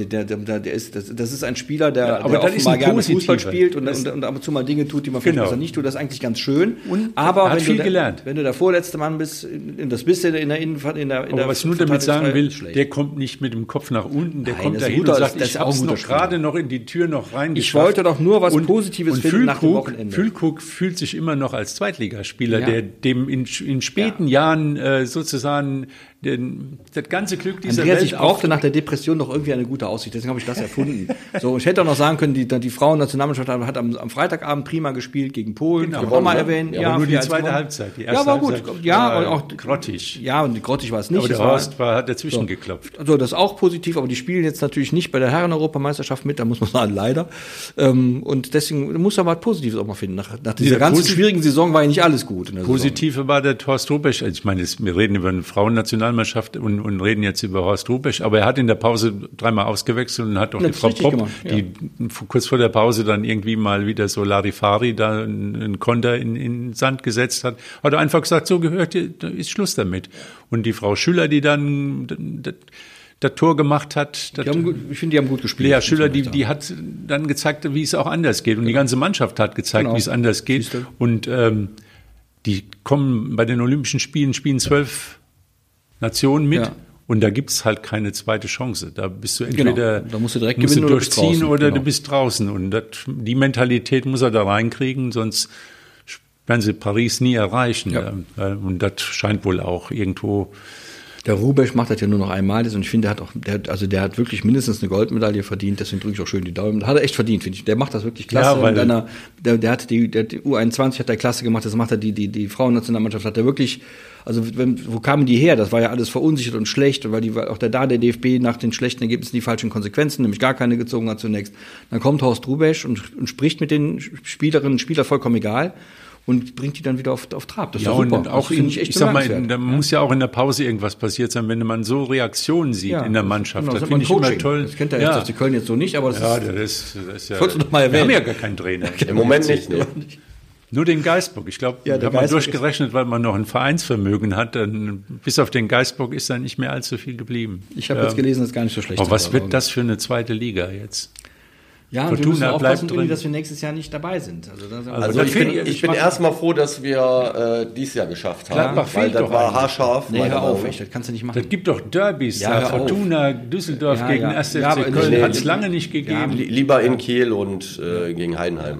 ist ein Spieler, der offenbar gerne Fußball spielt und ab und zu mal Dinge tut, die man vielleicht nicht tut. Das ist eigentlich ganz schön. Und aber hat viel gelernt. Wenn du der vorletzte Mann bist, in der Innenverteidigung. Aber was ich nur damit sagen will, der kommt nicht mit dem Kopf nach unten, der kommt dahin und sagt, ich habe es noch gerade noch in die Tür noch reingeschafft. Ich wollte doch nur was Positives finden nach dem Wochenende. Füllkrug fühlt sich immer noch als Zweitligaspieler, der dem in späten Jahren sozusagen das ganze Glück dieser Welt... Ich brauchte nach der Depression noch irgendwie eine gute Aussicht, deswegen habe ich das erfunden. So, ich hätte auch noch sagen können, die Frauennationalmannschaft hat am Freitagabend prima gespielt gegen Polen, genau, kann auch mal erwähnen. Ja, nur die zweite Halbzeit. Die erste war gut. Halbzeit war auch grottig. Ja, und grottig war es nicht. Aber der Horst hat dazwischen geklopft. Also das ist auch positiv, aber die spielen jetzt natürlich nicht bei der Herren-Europameisterschaft mit, da muss man sagen, leider. Und deswegen muss man was Positives auch mal finden. Nach dieser ganzen schwierigen Saison war ja nicht alles gut. Positive war der Horst Rubesch. Ich meine, wir reden über eine Frauennationalmannschaft und reden jetzt über Horst Rubesch, aber er hat in der Pause 3-mal ausgewechselt und hat doch die Frau Popp, die kurz vor der Pause dann irgendwie mal wieder so Larifari da einen Konter in den Sand gesetzt hat er einfach gesagt, so gehört, da ist Schluss damit. Und die Frau Schüller, die dann das Tor gemacht hat. Ich finde, die haben gut gespielt. Lea Schüller, die hat dann gezeigt, wie es auch anders geht. Und die ganze Mannschaft hat gezeigt, wie es anders geht. Und die kommen bei den Olympischen Spielen 12 Nationen mit. Ja. Und da gibt es halt keine zweite Chance. Da bist du entweder da musst du direkt musst gewinnen du durchziehen oder du bist draußen. Und die Mentalität muss er da reinkriegen, sonst werden sie Paris nie erreichen. Ja. Und das scheint wohl auch irgendwo... Der Rubesch macht das ja nur noch einmal, und ich finde, der hat wirklich mindestens eine Goldmedaille verdient, deswegen drücke ich auch schön die Daumen. Hat er echt verdient, finde ich. Der macht das wirklich klasse. Ja, und der hat die U21 hat er klasse gemacht, das macht er die Frauennationalmannschaft hat er wirklich, also wo kamen die her? Das war ja alles verunsichert und schlecht, weil der DFB nach den schlechten Ergebnissen die falschen Konsequenzen, nämlich gar keine gezogen hat zunächst. Dann kommt Horst Rubesch und spricht mit den Spielerinnen und Spielern vollkommen egal. Und bringt die dann wieder auf Trab. Das ist super. Und auch ich sag mal, da muss ja auch in der Pause irgendwas passiert sein, wenn man so Reaktionen sieht in der Mannschaft. Genau, das finde ich immer toll. Das kennt er jetzt die Köln jetzt so nicht, aber das ist ja. Sollst du doch mal erwähnen. Wir haben ja gar keinen Trainer. Im Moment nicht. Nur den Geisbock. Ich glaube, da hat man durchgerechnet, weil man noch ein Vereinsvermögen hat. Dann, bis auf den Geisbock ist da nicht mehr allzu viel geblieben. Ich habe jetzt gelesen, das ist gar nicht so schlecht. Aber was wird das für eine zweite Liga jetzt? Ja, und wir müssen aufpassen, dass wir nächstes Jahr nicht dabei sind. Also ich bin erstmal froh, dass wir dieses Jahr geschafft haben, weil das war haarscharf. Nee, hör auf, das kannst du nicht machen. Das gibt doch Derbys, Fortuna Düsseldorf gegen 1. FC Köln, hat es lange nicht gegeben. Lieber in Kiel und gegen Heidenheim. Genau.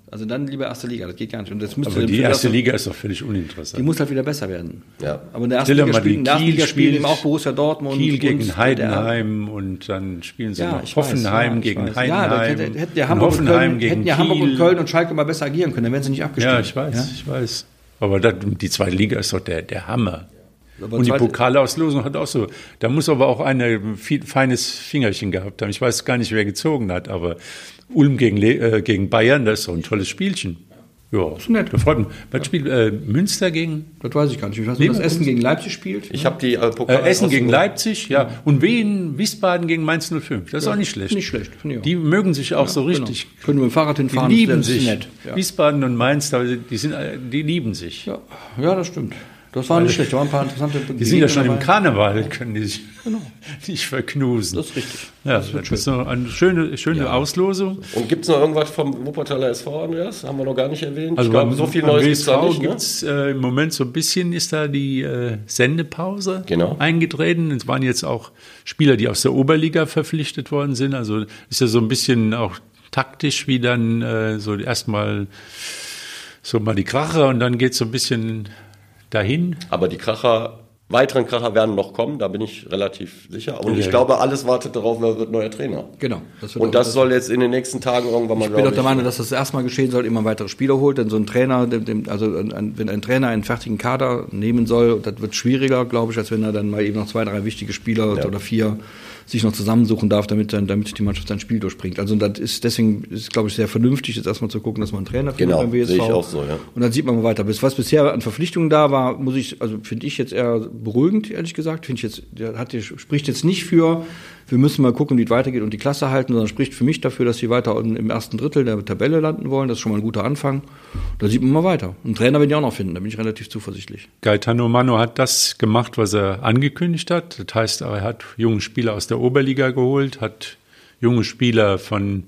Also dann lieber erste Liga, das geht gar nicht. Und das müsste Aber die erste Liga ist doch völlig die uninteressant. muss halt wieder besser werden. Ja. Aber in der ersten Liga Kiel spielen eben auch Borussia Dortmund. Kiel gegen und Heidenheim und dann spielen sie noch ich Hoffenheim weiß, gegen ich weiß. Heidenheim. Ja, hätten ja Hamburg und Köln und Schalke mal besser agieren können, dann wären sie nicht abgestiegen. Ja, ich weiß. Aber die zweite Liga ist doch der Hammer. Aber Und die Pokalauslosung hat auch so, da muss aber auch einer feines Fingerchen gehabt haben. Ich weiß gar nicht, wer gezogen hat, aber Ulm gegen Bayern, das ist so ein tolles Spielchen. Ja, ist nett. Da freut mich. Was spielt Münster gegen? Das weiß ich gar nicht. Ich weiß nur, dass Essen gegen Leipzig spielt. Ich habe die Essen gegen Leipzig, ja. Und Wiesbaden gegen Mainz 05. Das ist auch nicht schlecht. Nicht schlecht, finde ich auch. Die mögen sich auch so richtig. Genau. Können wir mit dem Fahrrad hinfahren. Die lieben das ist sich. nett. Ja. Wiesbaden und Mainz, die lieben sich. Ja, das stimmt. Das war nicht schlecht. Da waren ein paar interessante Die sind ja schon im Karneval, können die sich nicht verknusen. Das ist richtig. Ja, das ist so eine schöne Auslosung. Und gibt es noch irgendwas vom Wuppertaler SV, Andreas? Haben wir noch gar nicht erwähnt. Also ich glaube, so viel Neues gibt es da nicht. Ne? Gibt's, im Moment so ein bisschen ist da die Sendepause eingetreten. Es waren jetzt auch Spieler, die aus der Oberliga verpflichtet worden sind. Also ist ja so ein bisschen auch taktisch, wie dann so erstmal so mal die Kracher und dann geht es so ein bisschen dahin. Aber die weiteren Kracher werden noch kommen, da bin ich relativ sicher. Und ich glaube, alles wartet darauf, wer wird neuer Trainer. Genau. Und das soll jetzt in den nächsten Tagen irgendwann mal, ich bin doch der Meinung, dass das erstmal geschehen soll, immer weitere Spieler holt. Denn so ein Trainer, wenn ein Trainer einen fertigen Kader nehmen soll, das wird schwieriger, glaube ich, als wenn er dann mal eben noch 2, 3 wichtige Spieler oder 4 sich noch zusammensuchen darf, damit die Mannschaft sein Spiel durchbringt. Also deswegen ist, glaube ich, sehr vernünftig, jetzt erstmal zu gucken, dass man einen Trainer findet beim WSV. Sehe ich auch so, ja. Und dann sieht man mal weiter. Was bisher an Verpflichtungen da war, finde ich jetzt eher beruhigend, ehrlich gesagt. Spricht jetzt nicht für, wir müssen mal gucken, wie es weitergeht und die Klasse halten, sondern spricht für mich dafür, dass sie weiter im ersten Drittel der Tabelle landen wollen. Das ist schon mal ein guter Anfang. Da sieht man mal weiter. Einen Trainer werden die auch noch finden, da bin ich relativ zuversichtlich. Gaetano Manno hat das gemacht, was er angekündigt hat. Das heißt, er hat junge Spieler aus der Oberliga geholt, hat junge Spieler von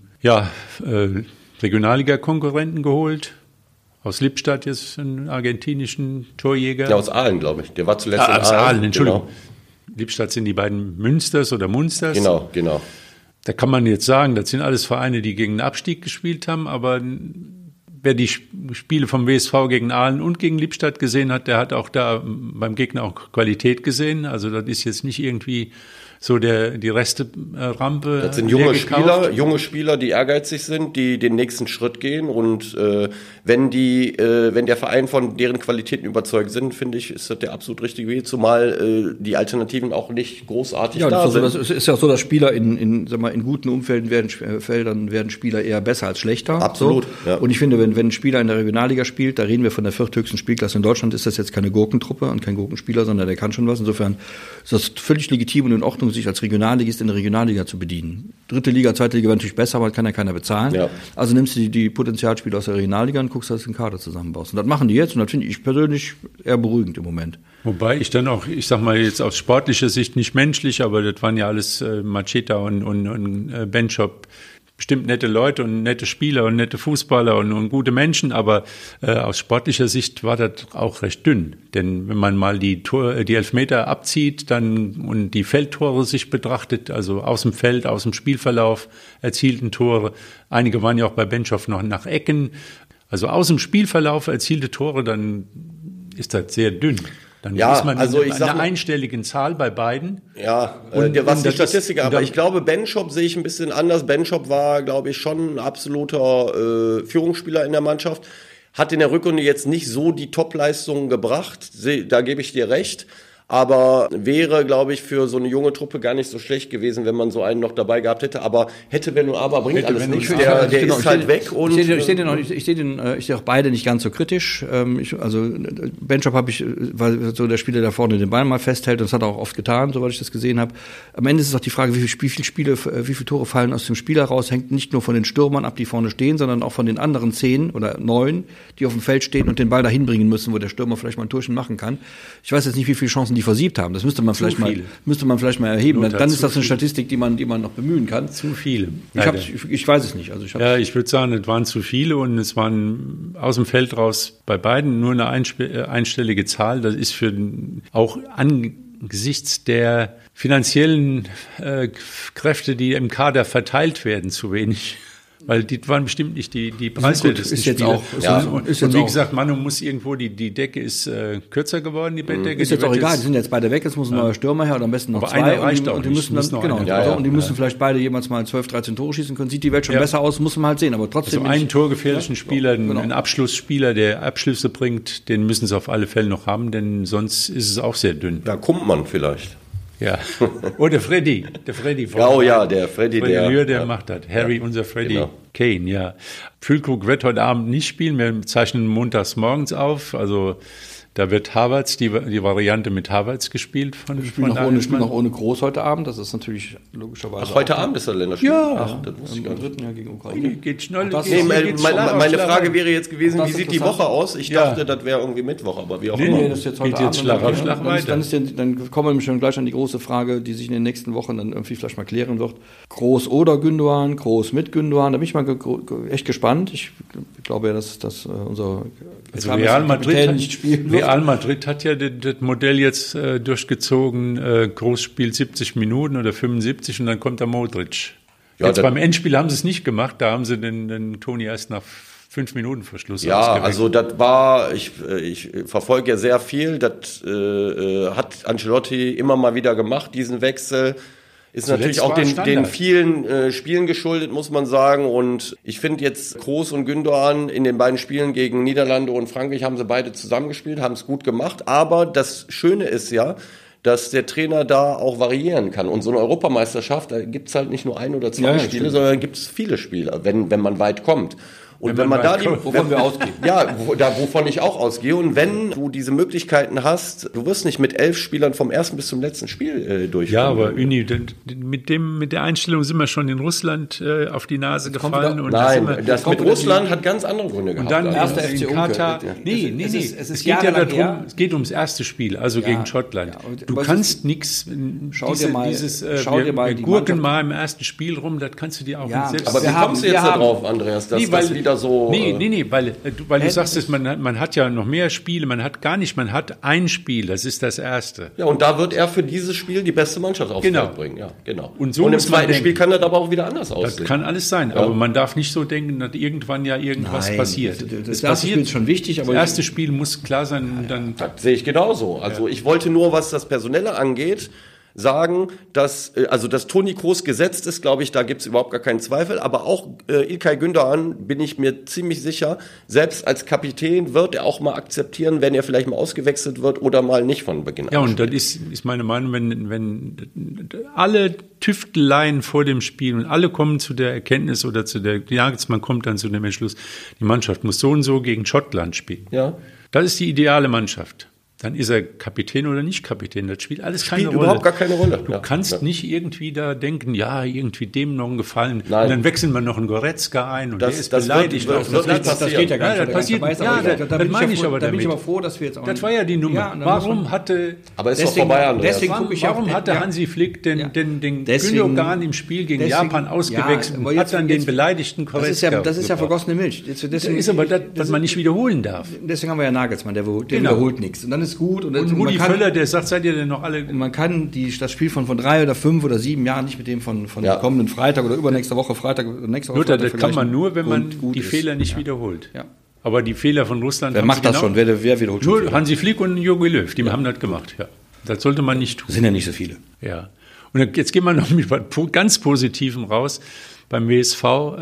Regionalliga-Konkurrenten geholt. Aus Lippstadt jetzt einen argentinischen Torjäger. Ja, aus Aalen, glaube ich. Der war zuletzt in Aalen. Aus Aalen, Entschuldigung. Genau. Lippstadt sind die beiden Münsters oder Munsters. Genau. Da kann man jetzt sagen, das sind alles Vereine, die gegen den Abstieg gespielt haben, aber wer die Spiele vom WSV gegen Aalen und gegen Lippstadt gesehen hat, der hat auch da beim Gegner auch Qualität gesehen. Also das ist jetzt nicht irgendwie so die Resterampe. Das sind junge Spieler, die ehrgeizig sind, die den nächsten Schritt gehen. Und wenn der Verein von deren Qualitäten überzeugt sind, finde ich, ist das der absolut richtige Weg, zumal die Alternativen auch nicht großartig da sind. Es ist ja so, dass Spieler in guten Umfeldern werden Spieler eher besser als schlechter. Absolut. So. Ja. Und ich finde, wenn ein Spieler in der Regionalliga spielt, da reden wir von der vierthöchsten Spielklasse in Deutschland, ist das jetzt keine Gurkentruppe und kein Gurkenspieler, sondern der kann schon was. Insofern ist das völlig legitim und in Ordnung, sich als Regionalligist in der Regionalliga zu bedienen. Dritte Liga, zweite Liga wäre natürlich besser, aber kann ja keiner bezahlen. Ja. Also nimmst du die Potenzialspieler aus der Regionalliga und guckst, dass du den Kader zusammenbaust. Und das machen die jetzt und das finde ich persönlich eher beruhigend im Moment. Wobei ich dann auch, ich sag mal jetzt aus sportlicher Sicht nicht menschlich, aber das waren ja alles Macheta und Benchop, bestimmt nette Leute und nette Spieler und nette Fußballer und gute Menschen, aber aus sportlicher Sicht war das auch recht dünn. Denn wenn man mal die Elfmeter abzieht und die Feldtore sich betrachtet, also aus dem Feld, aus dem Spielverlauf erzielten Tore, einige waren ja auch bei Benchoff noch nach Ecken, also aus dem Spielverlauf erzielte Tore, dann ist das sehr dünn. Dann ist man in einer einstelligen Zahl bei beiden. Ja, was die Statistik, aber ich glaube, Benchop sehe ich ein bisschen anders. Benchop war, glaube ich, schon ein absoluter Führungsspieler in der Mannschaft. Hat in der Rückrunde jetzt nicht so die Top-Leistungen gebracht, da gebe ich dir recht. Aber wäre, glaube ich, für so eine junge Truppe gar nicht so schlecht gewesen, wenn man so einen noch dabei gehabt hätte. Aber hätte, wenn und aber, bringt alles nichts. Der ist halt weg. Und ich sehe auch beide nicht ganz so kritisch. Benchop war so der Spieler, der vorne den Ball mal festhält. Und das hat er auch oft getan, soweit ich das gesehen habe. Am Ende ist es auch die Frage, wie viele Tore fallen aus dem Spiel heraus. Hängt nicht nur von den Stürmern ab, die vorne stehen, sondern auch von den anderen 10 oder 9, die auf dem Feld stehen und den Ball dahin bringen müssen, wo der Stürmer vielleicht mal ein Torchen machen kann. Ich weiß jetzt nicht, wie viele Chancen die versiebt haben. Das müsste man vielleicht mal erheben. Dann ist das eine Statistik, die man noch bemühen kann. Zu viele. Ich weiß es nicht. Ich würde sagen, es waren zu viele und es waren aus dem Feld raus bei beiden nur eine einstellige Zahl. Das ist auch angesichts der finanziellen Kräfte, die im Kader verteilt werden, zu wenig. Weil die waren bestimmt nicht die preiswertesten ist jetzt Spieler. auch. Und wie gesagt, Manu muss irgendwo, die Decke ist kürzer geworden, die Bettdecke. Ist jetzt auch egal, die sind jetzt beide weg, jetzt muss ein neuer Stürmer her oder am besten noch aber zwei. einer reicht und die müssen dann, die müssen vielleicht beide jemals mal 12, 13 Tore schießen können. Sieht die Welt schon besser aus, muss man halt sehen. Aber trotzdem. Also einen torgefährlichen Spieler, einen Abschlussspieler, der Abschlüsse bringt, den müssen sie auf alle Fälle noch haben, denn sonst ist es auch sehr dünn. Da kommt man vielleicht. Ja. Oh, der Freddy. Der Freddy. Der Freddy, der macht das. Harry, unser Freddy genau. Kane, ja. Füllkrug wird heute Abend nicht spielen. Wir zeichnen montags morgens auf. Also da wird Havertz, die Variante mit Havertz gespielt von Spielen noch ohne Groß heute Abend. Das ist natürlich logischerweise. Ach, heute Abend ist der Länderspiel? Ja. Das wusste ich gar nicht. Jahr gegen Ukraine. Geht schnell. Meine Frage wäre jetzt gewesen, wie sieht die Woche aus? Ich dachte, das wäre irgendwie Mittwoch, aber wie auch immer. Nee, das ist jetzt heute Abend. Schlag auf Schlag weiter. Dann kommen wir schon gleich an die große Frage, die sich in den nächsten Wochen dann irgendwie vielleicht mal klären wird. Groß oder Gündoğan, Groß mit Gündoğan. Da bin ich mal echt gespannt. Ich glaube ja, dass unser Real Madrid nicht spielen wird. Real Madrid hat ja das Modell jetzt durchgezogen. Groß spielt 70 Minuten oder 75 und dann kommt der Modric. Jetzt beim Endspiel haben sie es nicht gemacht. Da haben sie den Toni erst nach 5 Minuten Verschluss ausgewechselt. Also das war, ich verfolge ja sehr viel. Das hat Ancelotti immer mal wieder gemacht, diesen Wechsel. Ist natürlich auch den vielen Spielen geschuldet, muss man sagen. Und ich finde jetzt Groß und Gündoğan in den beiden Spielen gegen Niederlande und Frankreich haben sie beide zusammengespielt, haben es gut gemacht. Aber das Schöne ist ja, dass der Trainer da auch variieren kann. Und so eine Europameisterschaft, da gibt es halt nicht nur ein oder zwei Spiele, sondern gibt es viele Spiele, wenn man weit kommt. Und wenn man da wovon wir ausgehen. Ja, wovon ich auch ausgehe. Und wenn du diese Möglichkeiten hast, du wirst nicht mit 11 Spielern vom ersten bis zum letzten Spiel durchkommen. Ja, aber Uni, mit der Einstellung sind wir schon in Russland auf die Nase gefallen. Das mit Russland hat ganz andere Gründe gehabt. Und dann erster FC Katar. Nee. Es geht ja darum, es geht ums erste Spiel, also gegen Schottland. Du kannst nichts, wir gurken mal im ersten Spiel rum, das kannst du dir auch nicht selbst. Aber wie kommst du jetzt da drauf, Andreas, dass das wieder so... Nee, weil du sagst, man hat ja noch mehr Spiele, man hat ein Spiel, das ist das erste. Ja, und da wird er für dieses Spiel die beste Mannschaft aufs Feld bringen. Ja, genau. Und im zweiten Spiel kann das aber auch wieder anders aussehen. Das kann alles sein, aber man darf nicht so denken, dass irgendwann irgendwas passiert. Das erste Spiel ist schon wichtig, aber... Das erste Spiel muss klar sein. Das sehe ich genauso. Also ich wollte nur, was das Personelle angeht, sagen, dass Toni Kroos gesetzt ist, glaube ich, da gibt es überhaupt gar keinen Zweifel, aber auch İlkay Gündoğan, bin ich mir ziemlich sicher, selbst als Kapitän wird er auch mal akzeptieren, wenn er vielleicht mal ausgewechselt wird oder mal nicht von Beginn an. Ja, und das ist meine Meinung, wenn alle Tüfteleien vor dem Spiel und alle kommen zu der Erkenntnis oder Nagelsmann kommt dann zu dem Entschluss, die Mannschaft muss so und so gegen Schottland spielen. Ja. Das ist die ideale Mannschaft. Dann ist er Kapitän oder nicht Kapitän. Das spielt alles keine Rolle. Spielt überhaupt gar keine Rolle. Du kannst nicht irgendwie da denken, irgendwie dem noch einen Gefallen. Nein. Und dann wechseln wir noch einen Goretzka ein und der ist beleidigt. Das geht ja gar nicht. Das passiert. Da meine ich aber damit. Da bin ich aber froh, dass wir jetzt auch... Das war ja die Nummer. Warum hatte... Aber ist doch vorbei, Andreas. Warum hatte Hansi Flick den Gündoğan im Spiel gegen Japan ausgewechselt und hat dann den beleidigten Goretzka? Das ist ja vergossene Milch. Das ist aber das, was man nicht wiederholen darf. Deswegen haben wir ja Nagelsmann, der wiederholt nichts. Und dann ist gut. Und Rudi Völler, der sagt, seid ihr denn noch alle... Man kann das Spiel von 3 oder 5 oder 7 Jahren nicht mit dem von kommenden Freitag oder übernächste Woche Freitag oder nächste Woche Freitag. Das kann man nur, wenn man die Fehler nicht wiederholt. Ja. Aber die Fehler von Russland... Wer macht das schon? Wer wiederholt schon? Nur Hansi Flick und Jogi Löw, die haben das gemacht. Ja. Das sollte man nicht tun. Das sind ja nicht so viele. Ja. Und jetzt gehen wir noch mit ganz Positivem raus. Beim WSV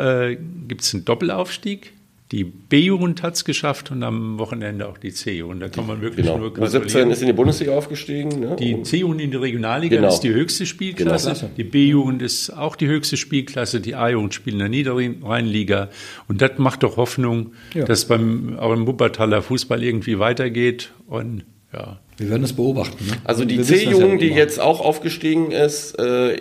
gibt es einen Doppelaufstieg. Die B-Jugend hat es geschafft und am Wochenende auch die C-Jugend. Da kann man wirklich nur gratulieren. U17 ist in die Bundesliga aufgestiegen. Ne? Die C-Jugend in die Regionalliga ist die höchste Spielklasse. Genau. Die B-Jugend ist auch die höchste Spielklasse. Die A-Jugend spielt in der Niederrheinliga. Und das macht doch Hoffnung, dass auch im Wuppertaler Fußball irgendwie weitergeht. Und ja. Wir werden das beobachten. Ne? Also die C-Jugend, die jetzt auch aufgestiegen ist,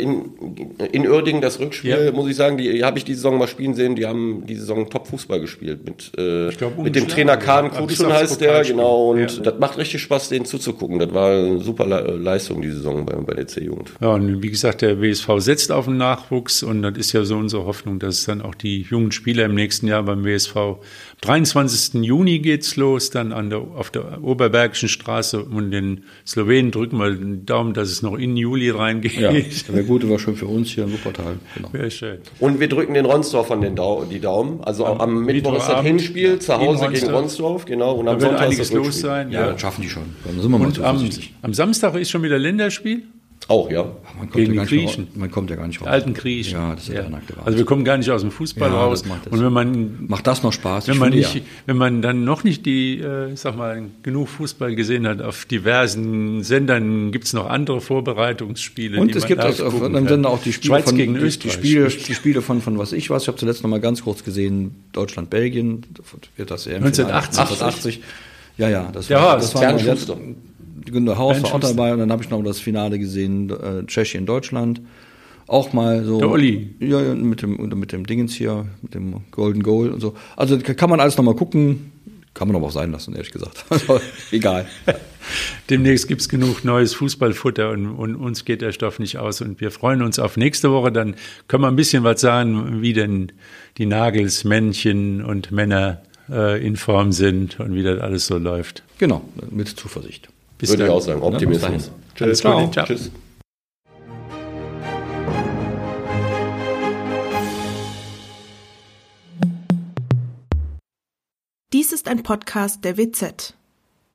in Uerdingen, das Rückspiel, muss ich sagen, die habe ich die Saison mal spielen sehen, die haben die Saison Top-Fußball gespielt. Mit dem Trainer Kahn Kutschun heißt der, genau, und das macht richtig Spaß, denen zuzugucken. Das war eine super Leistung, die Saison bei der C-Jugend. Ja, und wie gesagt, der WSV setzt auf den Nachwuchs und das ist ja so unsere Hoffnung, dass es dann auch die jungen Spieler im nächsten Jahr beim WSV, am 23. Juni geht's los, dann auf der Oberbergischen Straße und und den Slowenen drücken wir den Daumen, dass es noch in Juli reingeht. Ja, das wäre gut, war schön für uns hier in Wuppertal. Genau. Wäre schön. Und wir drücken den Ronsdorfern die Daumen. Also am Mittwoch ist das Hinspiel, zu Hause gegen Ronsdorf, genau. Und am Da wird Sonntag einiges ist das los Rückspiel. sein. Ja, das schaffen die schon. Dann sind wir mal Und zuversichtlich. am Samstag ist schon wieder Länderspiel. Auch, ja. Man kommt gegen ja gar die nicht Griechen. man kommt ja gar nicht raus. Die alten Griechen. Ja, das ist ja der nackte Wahnsinn. Also wir kommen gar nicht aus dem Fußball Ja, raus. das macht das. Und wenn man Macht das noch Spaß? Wenn Ich man, finde, nicht, wenn man dann noch nicht genug Fußball gesehen hat, auf diversen Sendern gibt es noch andere Vorbereitungsspiele. Und die es man gibt live auf gucken einem kann. Sender auch die Spiele Schweiz von gegen die Österreich. Spiele von was ich weiß. Ich habe zuletzt noch mal ganz kurz gesehen, Deutschland, Belgien, wird das EM 1980. Ja, das Ja, war das das war Bernd noch jetzt, Schuster. Günter Haus war auch Schuster. dabei und dann habe ich noch das Finale gesehen, Tschechien, Deutschland. Auch mal so. Der Olli. Ja, mit dem Dingens hier, mit dem Golden Goal und so. Also kann man alles noch mal gucken. Kann man aber auch sein lassen, ehrlich gesagt. Also, egal. Demnächst gibt es genug neues Fußballfutter und uns geht der Stoff nicht aus. Und wir freuen uns auf nächste Woche. Dann können wir ein bisschen was sagen, wie denn die Nagels, Männchen und Männer in Form sind und wie das alles so läuft. Genau, mit Zuversicht. Bis Würde ich dann. auch sagen. Optimismus. Bis dahin. Alles Ciao. Gute. Ciao. Tschüss. Dies ist ein Podcast der WZ.